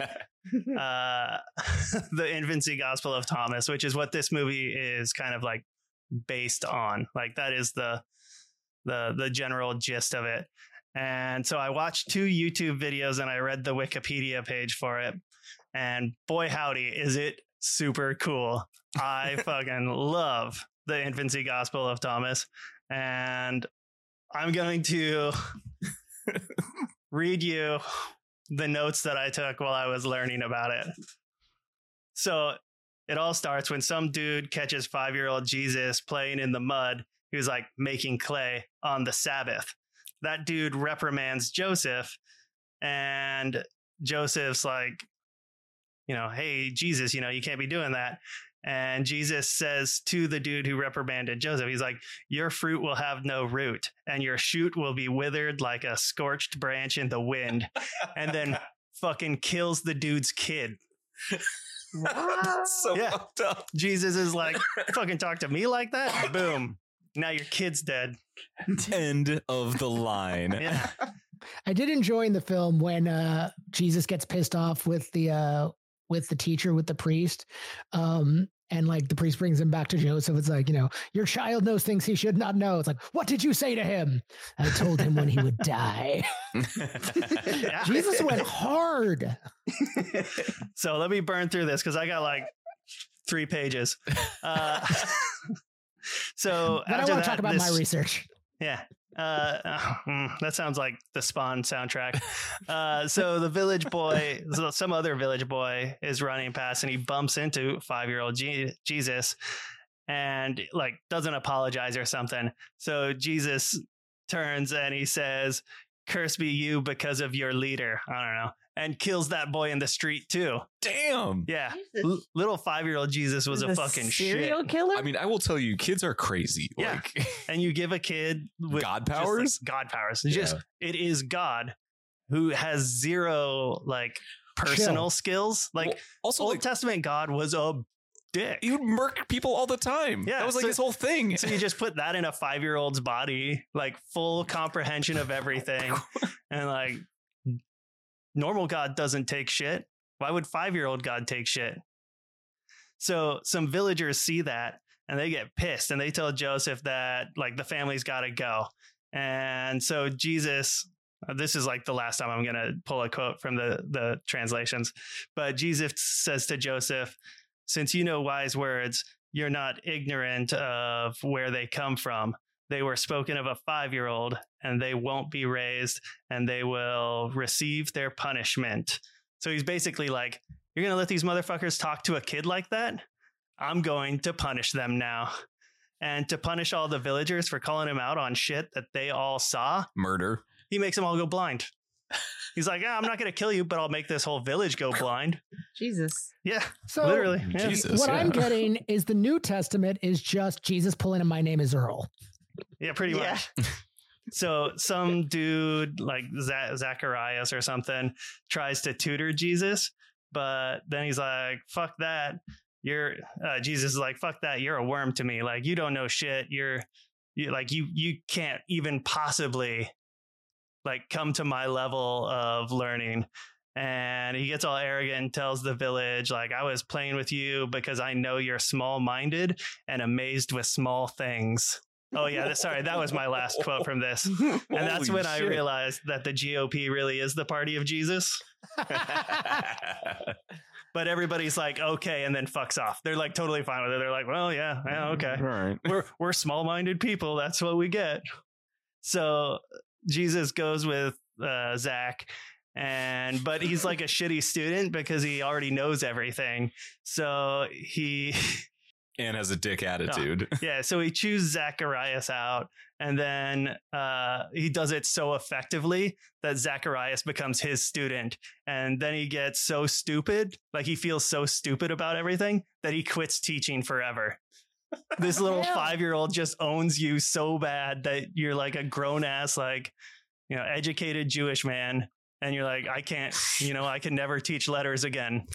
the infancy gospel of Thomas, which is what this movie is kind of like based on. Like that is the general gist of it. And so I watched 2 YouTube videos and I read the Wikipedia page for it. And boy, howdy, is it super cool. I fucking love the infancy gospel of Thomas. And I'm going to read you the notes that I took while I was learning about it. So it all starts when some dude catches 5-year-old Jesus playing in the mud. He was like making clay on the Sabbath. That dude reprimands Joseph, and Joseph's like, hey, Jesus, you can't be doing that. And Jesus says to the dude who reprimanded Joseph, he's like, your fruit will have no root and your shoot will be withered like a scorched branch in the wind. And then fucking kills the dude's kid. That's so Yeah. fucked up. Jesus is like, fucking talk to me like that? Boom. Now your kid's dead. End of the line. Yeah. I did enjoy in the film when Jesus gets pissed off with the teacher, with the priest. And like the priest brings him back to Joseph. It's like, your child knows things he should not know. It's like, what did you say to him? I told him when he would die. Yeah. Jesus went hard. So let me burn through this because I got like 3 pages. So But I after want to that, talk about my this- research. Yeah. That sounds like the Spawn soundtrack. So the village boy, some other village boy is running past and he bumps into 5-year-old Jesus and like doesn't apologize or something. So Jesus turns and he says, "Curse be you because of your leader." I don't know. And kills that boy in the street too. Damn. Yeah. Jesus. Little 5-year-old Jesus was a The fucking serial shit. killer. I mean, I will tell you, kids are crazy. Yeah. Like, And you give a kid with God just, like, powers? God powers. Yeah. Just it is God who has zero like personal skills. Like Well, also, Old like, Testament God was a dick. he would murk people all the time. Yeah, That was like so- his whole thing. So you just put that in a 5-year-old's body, like full comprehension of everything. And like normal God doesn't take shit. Why would 5-year-old God take shit? So some villagers see that and they get pissed and they tell Joseph that like the family's got to go. And so Jesus, this is like the last time I'm going to pull a quote from the translations, but Jesus says to Joseph, "Since you know wise words, you're not ignorant of where they come from. They were spoken of a 5-year-old and they won't be raised and they will receive their punishment." So he's basically like, you're going to let these motherfuckers talk to a kid like that? I'm going to punish them now. And to punish all the villagers for calling him out on shit that they all saw, Murder. he makes them all go blind. He's like, "Yeah, I'm not going to kill you, but I'll make this whole village go blind." Jesus. Yeah, So literally. Yeah. Jesus. what yeah. I'm getting is the New Testament is just Jesus pulling in "My name is Earl." Yeah, pretty Yeah. much. So some dude like Zacharias or something tries to tutor Jesus, but then he's like, "Fuck that." Jesus is like, "Fuck that. You're a worm to me. Like, you don't know shit. You can't even possibly like come to my level of learning." And he gets all arrogant and tells the village, like, "I was playing with you because I know you're small minded and amazed with small things." Oh yeah, sorry, that was my last quote from this. And that's Holy when I shit. realized that the GOP really is the party of Jesus. But everybody's like, okay, and then fucks off. They're like totally fine with it. They're like, well, yeah, okay. All right. We're small-minded people. That's what we get. So Jesus goes with Zach, but he's like a shitty student because he already knows everything. So he And has a dick attitude. Yeah, so he chews Zacharias out, and then he does it so effectively that Zacharias becomes his student. And then he gets so stupid, like he feels so stupid about everything that he quits teaching forever. This little Damn. 5-year-old just owns you so bad that you're like a grown ass, like, educated Jewish man. And you're like, I can never teach letters again.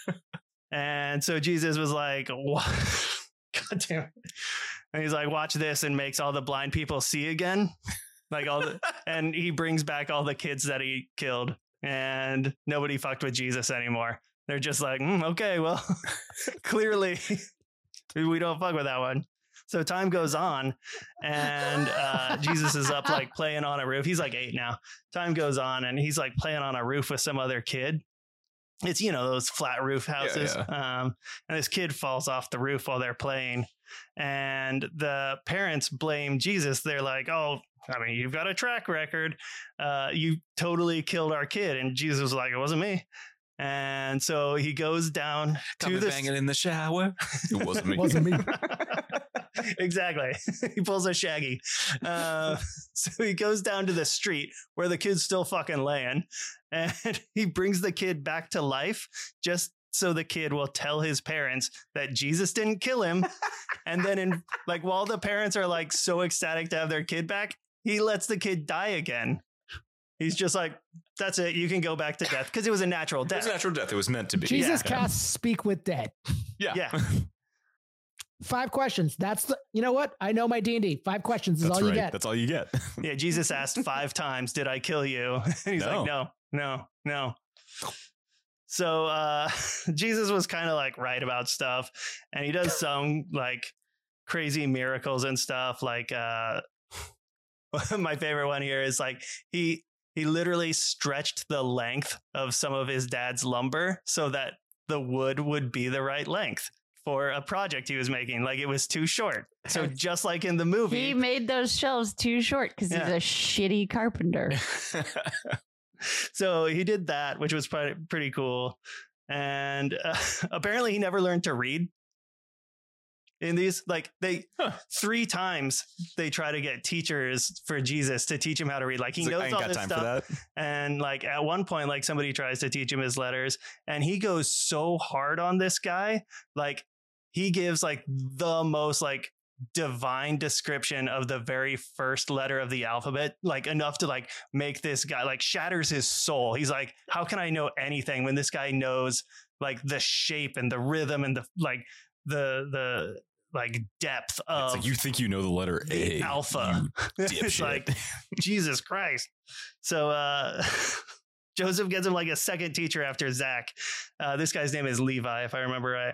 And so Jesus was like, what? God damn it. And he's like, watch this, and makes all the blind people see again. Like and he brings back all the kids that he killed, and nobody fucked with Jesus anymore. They're just like, okay, well, clearly we don't fuck with that one. So time goes on, and Jesus is up like playing on a roof. He's like 8 now. Time goes on, and he's like playing on a roof with some other kid. It's, those flat roof houses. Yeah. And this kid falls off the roof while they're playing. And the parents blame Jesus. They're like, "Oh, I mean, you've got a track record. You totally killed our kid." And Jesus was like, "It wasn't me." And so he goes down to the banging in the shower. It wasn't me. Wasn't me. Exactly. He pulls a Shaggy. So he goes down to the street where the kid's still fucking laying, and he brings the kid back to life just so the kid will tell his parents that Jesus didn't kill him. And then while the parents are like so ecstatic to have their kid back, he lets the kid die again. He's just like, "That's it. You can go back to death," because it was a natural It was death. natural death. It was meant to be. Jesus Yeah. casts "Speak with Dead." Yeah. Yeah. 5 questions. You know what? I know my D&D. 5 questions is That's all right. you get. That's all you get. Yeah, Jesus asked 5 times, "Did I kill you?" And he's No. like, no. So Jesus was kind of like right about stuff, and he does some like crazy miracles and stuff. Like my favorite one here is like he literally stretched the length of some of his dad's lumber so that the wood would be the right length for a project he was making. Like, it was too short. So just like in the movie, He made those shelves too short because Yeah. he's a shitty carpenter. so he did that, which was pretty cool. And apparently he never learned to read. in these. Like they 3 times they try to get teachers for Jesus to teach him how to read. Like he He's knows I ain't all got this time stuff. for that. And like at one point, like somebody tries to teach him his letters and he goes so hard on this guy. Like he gives like the most like divine description of the very first letter of the alphabet, like enough to like make this guy like shatters his soul. He's like, how can I know anything when this guy knows like the shape and the rhythm and the like the like depth of It's like you think you know the letter the A. alpha. you It's dipshit. like Jesus Christ. So Joseph gets him like a second teacher after Zach. This guy's name is Levi, if I remember right.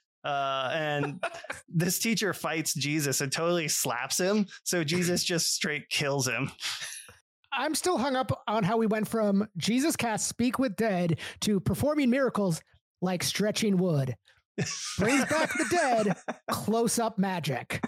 And this teacher fights Jesus and totally slaps him. So Jesus just straight kills him. I'm still hung up on how we went from Jesus cast speak with dead to performing miracles like stretching wood. Brings back the dead, close up magic.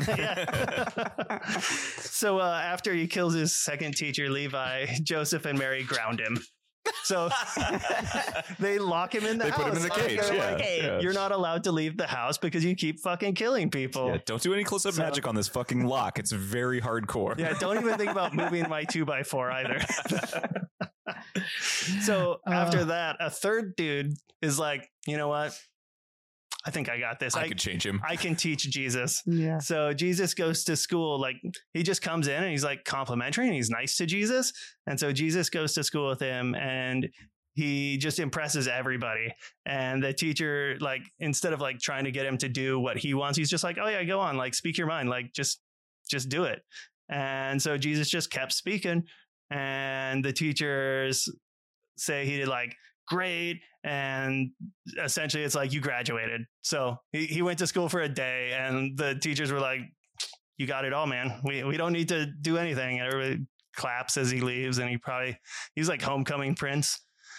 Yeah. So after he kills his second teacher, Levi, Joseph and Mary ground him. So they lock him in the They house. put him in the cage. They're Yeah, like, hey, yeah. you're not allowed to leave the house because you keep fucking killing people. Yeah, don't do any close-up So- magic on this fucking lock. It's very hardcore. Yeah, don't even think about moving my 2x4 either. So after that, a third dude is like, you know what? I think I got this. I could change him. I can teach Jesus. Yeah. So Jesus goes to school, like he just comes in and he's like complimentary and he's nice to Jesus. And so Jesus goes to school with him and he just impresses everybody. And the teacher, like, instead of like trying to get him to do what he wants, he's just like, oh yeah, go on, like speak your mind, like just do it. And so Jesus just kept speaking and the teachers say he did like great. And essentially it's like you graduated. So he went to school for a day and the teachers were like, you got it all, man. We don't need to do anything. And everybody claps as he leaves. And he's like homecoming prince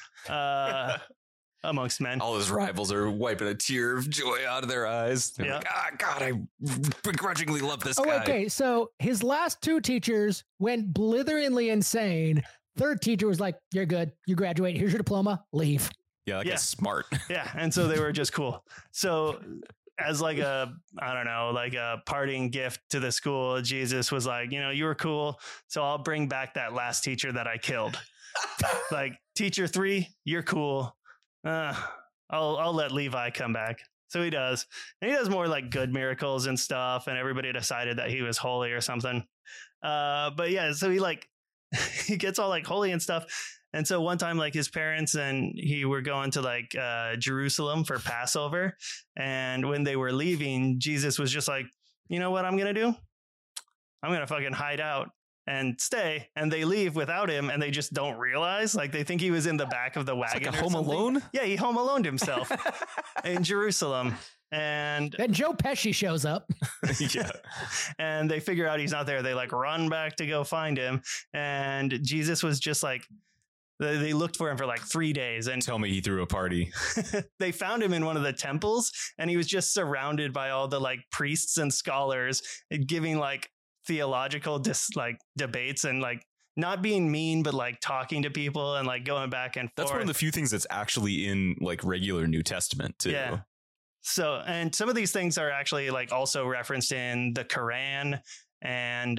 amongst men. All his rivals are wiping a tear of joy out of their eyes. They're Yeah. like, God, I begrudgingly love this Oh, guy. okay. So his last 2 teachers went blitheringly insane. Third teacher was like, you're good. You graduate. Here's your diploma. Leave. Yeah, that Yeah. guy's smart. Yeah. And so they were just cool. So as like a parting gift to the school, Jesus was like, you know, you were cool. So I'll bring back that last teacher that I killed. Like teacher 3, you're cool. I'll let Levi come back. So he does. And he does more like good miracles and stuff. And everybody decided that he was holy or something. But yeah, so he gets all like holy and stuff. And so one time, like his parents and he were going to like Jerusalem for Passover. And when they were leaving, Jesus was just like, you know what I'm going to do? I'm going to fucking hide out and stay. And they leave without him and they just don't realize. Like they think he was in the back of the It's wagon. like a or Home something. Alone? Yeah, he home aloned himself in Jerusalem. And Then Joe Pesci shows up. Yeah. and they figure out he's not there. They like run back to go find him. And Jesus was just like, they looked for him for like 3 days and Tell me he threw a party. they found him in one of the temples and he was just surrounded by all the like priests and scholars giving like theological debates and like not being mean, but like talking to people and like going back and forth. That's one of the few things that's actually in like regular New Testament too. Yeah. So, and some of these things are actually like also referenced in the Quran and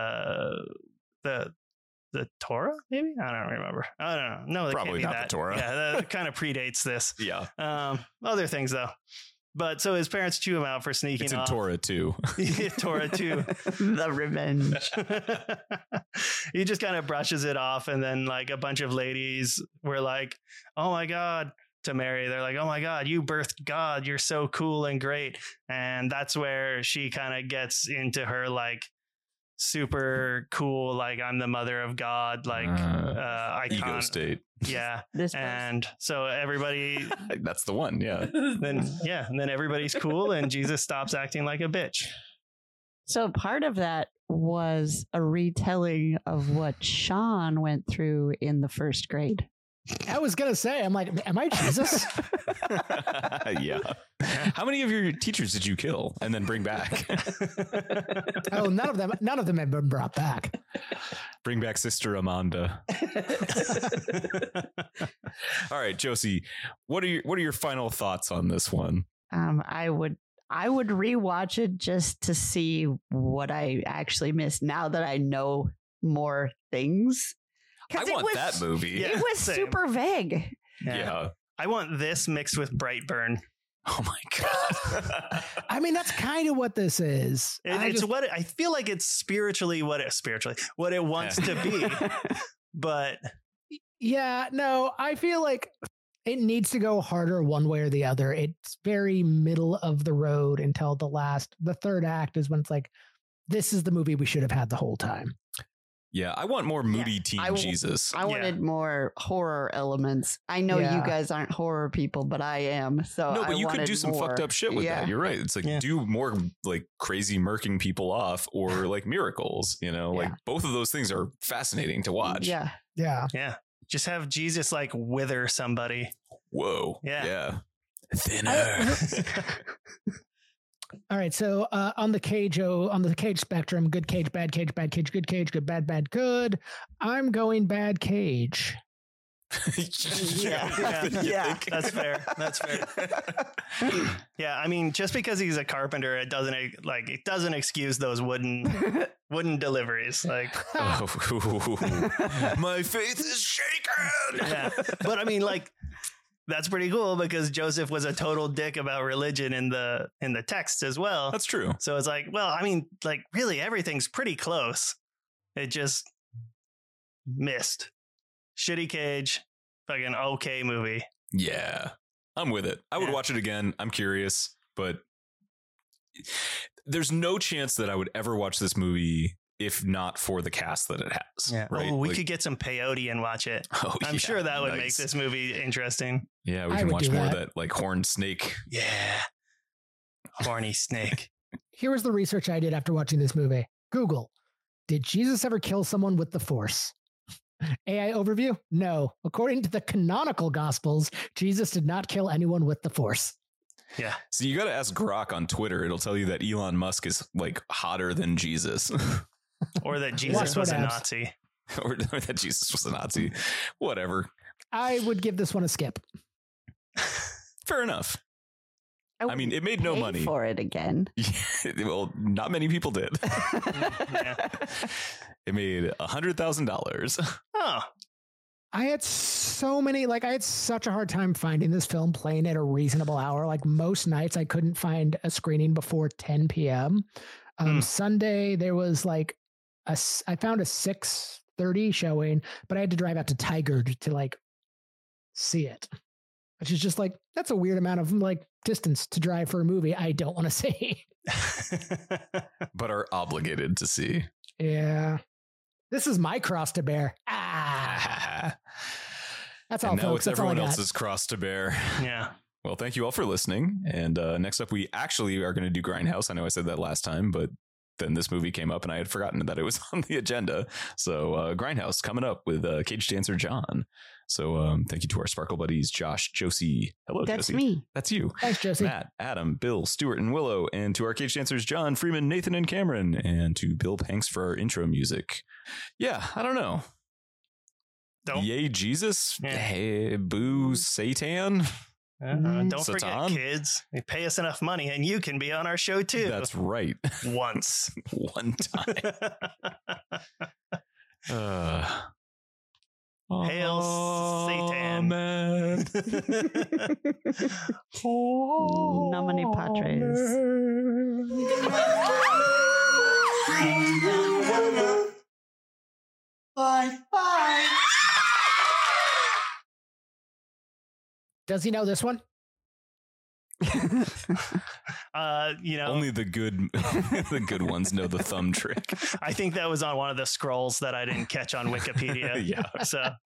the Torah, maybe? I don't remember. I don't know. No, that Probably can't be not the that. Torah. Yeah, that kind of predates this. Yeah. Other things though. But so his parents chew him out for sneaking It's in off. Torah too. Torah too. The revenge. He just kind of brushes it off. And then like a bunch of ladies were like, oh my God, to Mary. They're like, oh my God, you birthed God. You're so cool and great. And that's where she kind of gets into her like super cool, like I'm the mother of God, like icon. Ego state. Yeah. This person. And so everybody That's the one. Yeah. and then everybody's cool and Jesus stops acting like a bitch. So part of that was a retelling of what Sean went through in the first grade. I was going to say, I'm like, am I Jesus? Yeah. How many of your teachers did you kill and then bring back? Oh, none of them have been brought back. Bring back Sister Amanda. All right, Josie, what are your final thoughts on this one? I I would rewatch it just to see what I actually missed now that I know more things. I 'Cause it want was- that movie. Yeah. It was same. super vague. Yeah. I want this mixed with Brightburn. Oh my god. I mean, that's kind of what this is. It's what I feel like it's spiritually what it wants to be. But Yeah, no, I feel like it needs to go harder one way or the other. It's very middle of the road until the third act is when it's like, this is the movie we should have had the whole time. Yeah, I want more moody teen I will- Jesus. I wanted more horror elements. I know Yeah. you guys aren't horror people, but I am. So No, but I you could wanted do some more. fucked up shit with Yeah. that. You're right. It's like Yeah. do more like crazy murking people off or like miracles, like Yeah. both of those things are fascinating to watch. Yeah. Yeah. yeah, just have Jesus like wither somebody. Whoa. Yeah. Yeah. Thinner. All right. So on the cage spectrum, good cage, bad cage, bad cage, good cage, good, bad, good. I'm going bad cage. Yeah, that's fair. That's fair. Yeah, I mean, just because he's a carpenter, it doesn't excuse those wooden deliveries. Like, Oh, my faith is shaken. yeah, but I mean, like, that's pretty cool because Joseph was a total dick about religion in the text as well. That's true. So it's like, well, I mean, like, really, everything's pretty close. It just missed. Shitty cage, fucking okay movie. Yeah. I'm with it. I would Yeah. watch it again. I'm curious, but there's no chance that I would ever watch this movie if not for the cast that it has. Right? Oh, we could get some peyote and watch it. Oh, I'm yeah, sure that would make nice. this movie interesting. Yeah, we I can would watch do more of that. that like horned snake. Yeah. Horny snake. Here was the research I did after watching this movie. Google, did Jesus ever kill someone with the Force? AI overview? No. According to the canonical Gospels, Jesus did not kill anyone with the Force. Yeah. So you got to ask Grok on Twitter. It'll tell you that Elon Musk is like hotter than Jesus. Or that Watch Jesus what was a abs. Nazi. or that Jesus was a Nazi. Whatever. I would give this one a skip. Fair enough. I mean, it made no pay money. for it again. Well, not many people did. Yeah. It made $100,000. Oh. I had such a hard time finding this film playing at a reasonable hour. Like most nights, I couldn't find a screening before 10 p.m. Sunday, there was like I found a 6:30 showing, but I had to drive out to Tigard to like see it, which is just like, that's a weird amount of like distance to drive for a movie I don't want to see. But are obligated to see. Yeah. This is my cross to bear. That's all, And now folks. it's That's all I everyone got. else's cross to bear. Yeah. Well, thank you all for listening. And next up, we actually are going to do Grindhouse. I know I said that last time, but then this movie came up and I had forgotten that it was on the agenda. So Grindhouse coming up with Cage Dancer John. So thank you to our Sparkle buddies, Josh, Josie. Hello, That's Josie. me. That's you. Thanks, Josie. Matt, Adam, Bill, Stuart, and Willow. And to our Cage Dancers, John, Freeman, Nathan, and Cameron. And to Bill Panks for our intro music. Yeah, I don't know. Don't Yay, Jesus. Yeah. Hey, boo, Satan. don't forget, Satan. kids. They pay us enough money, and you can be on our show too. That's right. Once. One time. Hail Satan. Amen. Nomine Patres. Does he know this one? Only the good the good ones know the thumb trick. I think that was on one of the scrolls that I didn't catch on Wikipedia. Yeah. So